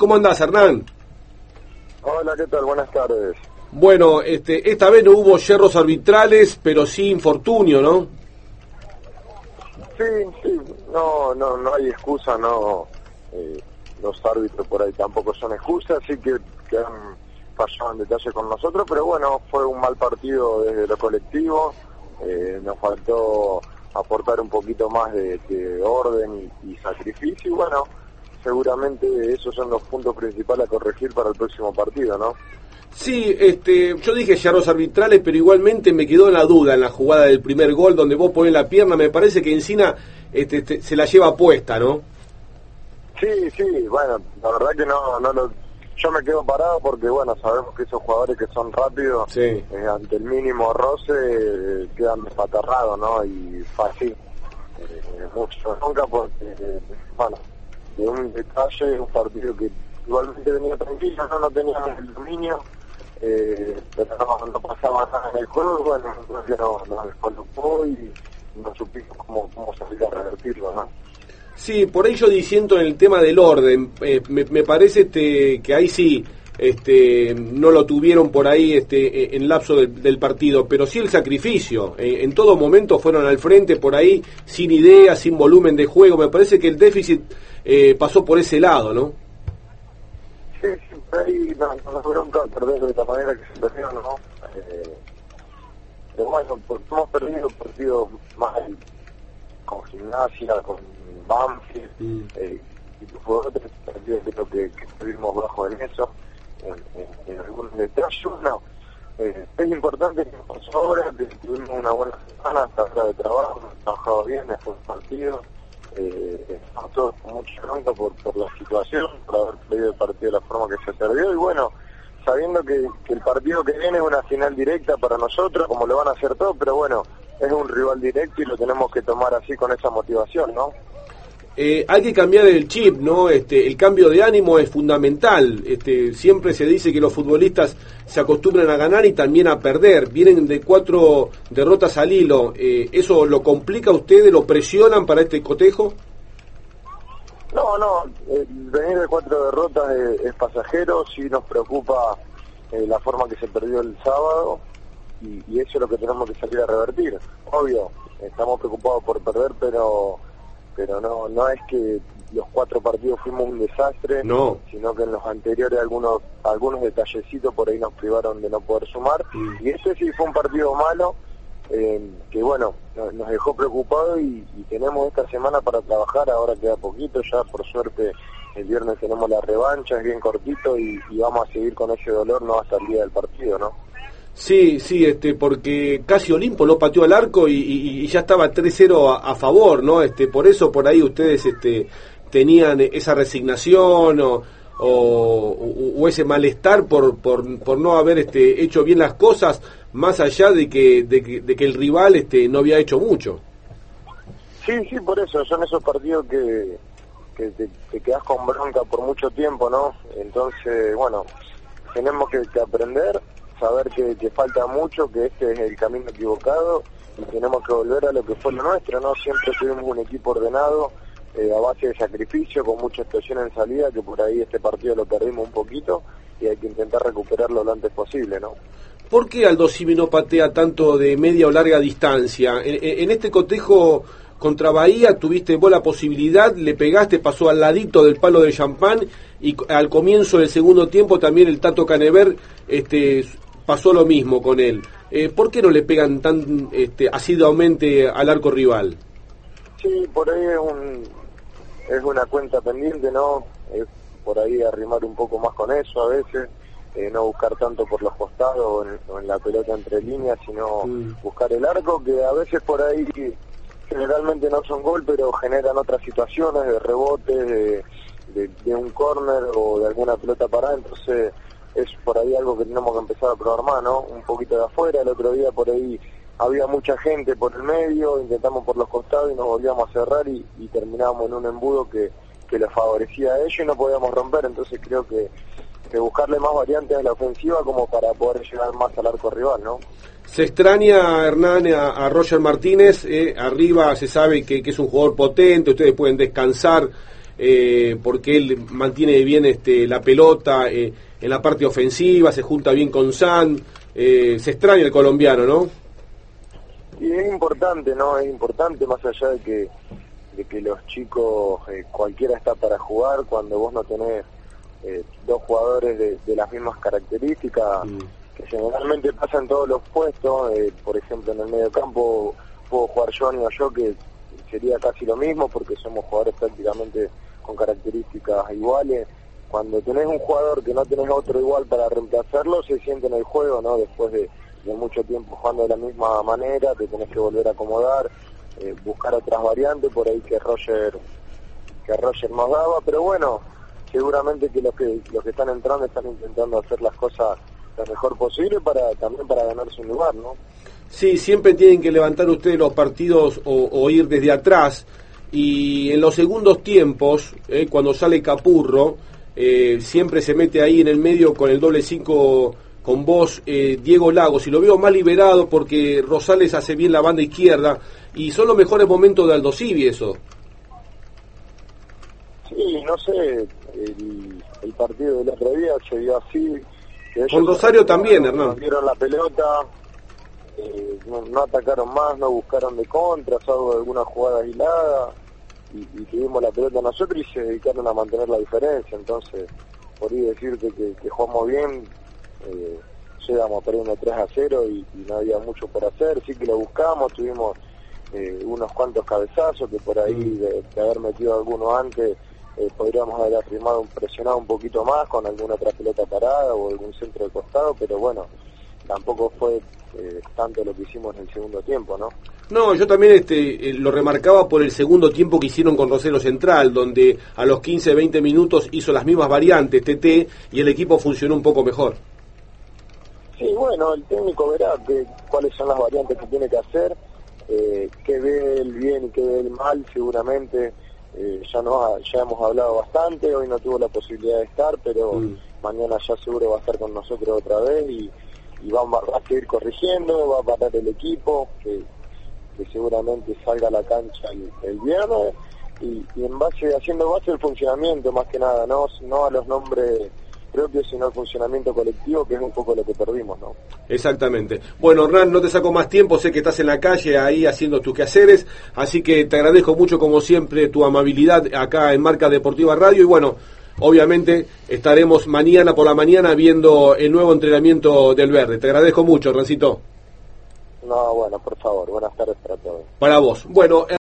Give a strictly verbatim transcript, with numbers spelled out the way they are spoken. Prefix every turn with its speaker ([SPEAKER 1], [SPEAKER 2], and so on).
[SPEAKER 1] ¿cómo andás, Hernán?
[SPEAKER 2] Hola, ¿qué tal? Buenas tardes.
[SPEAKER 1] Bueno, este, esta vez no hubo yerros arbitrales, pero sí infortunio, ¿no?
[SPEAKER 2] Sí, sí, no, no, no hay excusa, no, eh, los árbitros por ahí tampoco son excusas, así que, que han fallado en detalle con nosotros, pero bueno, fue un mal partido desde lo colectivo, eh, nos faltó aportar un poquito más de, de orden y, y sacrificio, y bueno, seguramente esos son los puntos principales a corregir para el próximo partido, ¿no?
[SPEAKER 1] Sí, este, yo dije yerros arbitrales, pero igualmente me quedó en la duda en la jugada del primer gol donde vos ponés la pierna, me parece que Encina este, este, se la lleva puesta, ¿no?
[SPEAKER 2] Sí, sí, bueno, la verdad que no, no lo, yo me quedo parado porque bueno, sabemos que esos jugadores que son rápidos,
[SPEAKER 1] sí.
[SPEAKER 2] eh, ante el mínimo roce, eh, quedan despatarrados, ¿no? Y fácil, eh, mucho nunca porque, eh, bueno, de un detalle, un partido que igualmente venía tranquilo, no, no teníamos el dominio, eh, pero no, no pasaba nada en el juego, bueno, entonces no, nos descolocó y no supimos cómo, cómo salir a revertirlo, ¿no?
[SPEAKER 1] Sí, por ahí yo diciendo en el tema del orden, eh, me, me parece este, que ahí sí este, no lo tuvieron por ahí este, en lapso del, del partido, pero sí el sacrificio, eh, en todo momento fueron al frente por ahí, sin idea, sin volumen de juego, me parece que el déficit eh, pasó por ese lado, ¿no?
[SPEAKER 2] Sí, sí, por ahí no, no nos bronca perder de esta manera que se perdió, ¿no? Eh, pero bueno, porque hemos perdido partidos más con Gimnasia, con Banfield, mm. eh, y fue otro partido creo que, que estuvimos bajo en eso, en, en, en algunos detalles. No, eh, es importante que nos pasó ahora, que tuvimos una buena semana hasta ahora de trabajo, hemos trabajado bien después del partido. Eh, estamos todos con mucha bronca por, por la situación, por haber perdido el partido de la forma que se perdió, y bueno, sabiendo que, que el partido que viene es una final directa para nosotros, como lo van a hacer todos, pero bueno, es un rival directo y lo tenemos que tomar así con esa motivación, ¿no?
[SPEAKER 1] Eh, hay que cambiar el chip, ¿no? Este, el cambio de ánimo es fundamental. Este, siempre se dice que los futbolistas se acostumbran a ganar y también a perder. Vienen de cuatro derrotas al hilo. Eh, ¿Eso lo complica a ustedes? ¿Lo presionan para este cotejo?
[SPEAKER 2] No, no. Eh, venir de cuatro derrotas es, es pasajero. Sí nos preocupa eh, la forma que se perdió el sábado y, y eso es lo que tenemos que salir a revertir. Obvio, estamos preocupados por perder, pero... pero no no es que los cuatro partidos fuimos un desastre,
[SPEAKER 1] no,
[SPEAKER 2] sino que en los anteriores algunos algunos detallecitos por ahí nos privaron de no poder sumar, mm. y este sí fue un partido malo, eh, que bueno, no, nos dejó preocupados y, y tenemos esta semana para trabajar, ahora queda poquito, ya por suerte el viernes tenemos la revancha, es bien cortito y, y vamos a seguir con ese dolor no hasta el día del partido, ¿no?
[SPEAKER 1] Sí, sí, este, porque casi Olimpo no pateó al arco y, y, y ya estaba tres cero a, a favor, ¿no? Este, por eso por ahí ustedes este, tenían esa resignación o, o, o ese malestar por, por, por no haber este, hecho bien las cosas, más allá de que, de que, de que el rival este, no había hecho mucho.
[SPEAKER 2] Sí, sí, por eso, son esos partidos que, que te, te quedás con bronca por mucho tiempo, ¿no? Entonces, bueno, tenemos que, que aprender, saber que, que falta mucho, que este es el camino equivocado y tenemos que volver a lo que fue lo nuestro, ¿no? Siempre tuvimos un equipo ordenado, eh, a base de sacrificio, con mucha expresión en salida, que por ahí este partido lo perdimos un poquito y hay que intentar recuperarlo lo antes posible, ¿no?
[SPEAKER 1] ¿Por qué Aldo Civi no patea tanto de media o larga distancia? En, en este cotejo contra Bahía tuviste vos la posibilidad, le pegaste, pasó al ladito del palo de Champán y al comienzo del segundo tiempo también el Tato Canever este, pasó lo mismo con él. Eh, ¿Por qué no le pegan tan este, asiduamente al arco rival?
[SPEAKER 2] Sí, por ahí es, un, es una cuenta pendiente, ¿no? Es por ahí arrimar un poco más con eso a veces, eh, no buscar tanto por los costados o en, o en la pelota entre líneas, sino mm. buscar el arco, que a veces por ahí generalmente no son gol, pero generan otras situaciones de rebote, de, de, de un córner o de alguna pelota parada, entonces es por ahí algo que tenemos que empezar a probar, ¿no? Un poquito de afuera, el otro día por ahí había mucha gente por el medio, intentamos por los costados y nos volvíamos a cerrar y, y terminábamos en un embudo que, que les favorecía a ellos y no podíamos romper, entonces creo que, que buscarle más variantes a la ofensiva como para poder llegar más al arco rival, ¿no?
[SPEAKER 1] Se extraña, Hernán, a, a Roger Martínez, eh, arriba se sabe que, que es un jugador potente, ustedes pueden descansar eh, porque él mantiene bien este, la pelota eh, en la parte ofensiva, se junta bien con San, eh, se extraña el colombiano, ¿no?
[SPEAKER 2] Y es importante, ¿no? Es importante más allá de que, de que los chicos, eh, cualquiera está para jugar, cuando vos no tenés eh, dos jugadores de, de las mismas características, mm. que generalmente pasa en todos los puestos, eh, por ejemplo en el medio campo puedo jugar Johnny o yo, que sería casi lo mismo porque somos jugadores prácticamente con características iguales. Cuando tenés un jugador que no tenés otro igual para reemplazarlo, se siente en el juego, ¿no? Después de, de mucho tiempo jugando de la misma manera, te tenés que volver a acomodar, eh, buscar otras variantes, por ahí que Roger que Roger nos daba, pero bueno, seguramente que los que los que están entrando están intentando hacer las cosas lo mejor posible para también para ganarse un lugar, ¿no?
[SPEAKER 1] Sí, siempre tienen que levantar ustedes los partidos o, o ir desde atrás, y en los segundos tiempos, eh, cuando sale Capurro, eh, siempre se mete ahí en el medio con el doble cinco con vos, eh, Diego Lagos, y lo veo más liberado porque Rosales hace bien la banda izquierda, y son los mejores momentos de Aldo Civi eso.
[SPEAKER 2] Sí, no sé, el, el partido del otro día se dio así. Que
[SPEAKER 1] con Rosario también, Hernán.
[SPEAKER 2] Vieron la pelota, eh, no, no atacaron más, no buscaron de contra, salvo alguna jugada aislada, y, y tuvimos la pelota nosotros y se dedicaron a mantener la diferencia. Entonces, por ahí decirte que, que jugamos bien, eh, llegamos perdiendo tres a cero y, y no había mucho por hacer. Sí que lo buscamos, tuvimos eh, unos cuantos cabezazos que por ahí de, de haber metido alguno antes, Eh, podríamos haber afirmado, presionado un poquito más con alguna otra pelota parada o algún centro de costado, pero bueno, tampoco fue eh, tanto lo que hicimos en el segundo tiempo, ¿no?
[SPEAKER 1] No, yo también este eh, lo remarcaba por el segundo tiempo que hicieron con Rosario Central, donde a los quince, veinte minutos hizo las mismas variantes, T T, y el equipo funcionó un poco mejor.
[SPEAKER 2] Sí, bueno, el técnico verá que, cuáles son las variantes que tiene que hacer, eh, qué ve el bien y qué ve el mal, seguramente. Eh, ya no ya hemos hablado bastante, hoy no tuvo la posibilidad de estar, pero mm. mañana ya seguro va a estar con nosotros otra vez y, y va, va a seguir corrigiendo, va a parar el equipo, que, que seguramente salga a la cancha el, el viernes y, y en base haciendo base el funcionamiento más que nada, no, no a los nombres propios, sino al funcionamiento colectivo, que es un poco lo que perdimos, ¿no?
[SPEAKER 1] Exactamente. Bueno, Hernán, no te saco más tiempo, sé que estás en la calle ahí haciendo tus quehaceres, así que te agradezco mucho como siempre tu amabilidad acá en Marca Deportiva Radio, y bueno, obviamente estaremos mañana por la mañana viendo el nuevo entrenamiento del Verde. Te agradezco mucho, Hernancito.
[SPEAKER 2] No, bueno, por favor, buenas tardes para todos.
[SPEAKER 1] Para vos. Bueno,